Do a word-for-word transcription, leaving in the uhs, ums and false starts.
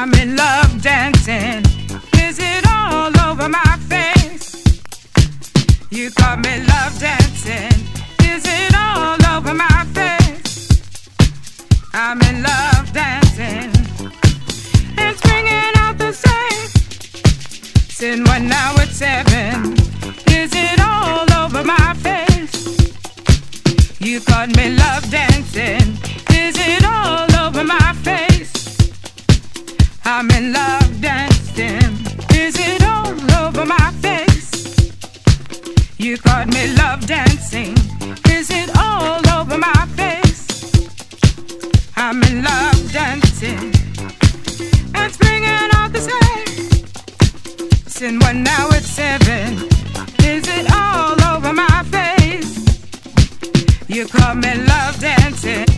I'm in love dancing. Is it all over my face? You caught me love dancing. Is it all over my face? I'm in love dancing. It's bringing out the same. Sin one now at seven. Is it all over my face? You caught me love dancing. Is it all over my face? I'm in love dancing. Is it all over my face? You caught me love dancing. Is it all over my face? I'm in love dancing. And springing out the same. Sin one now at seven. Is it all over my face? You caught me love dancing.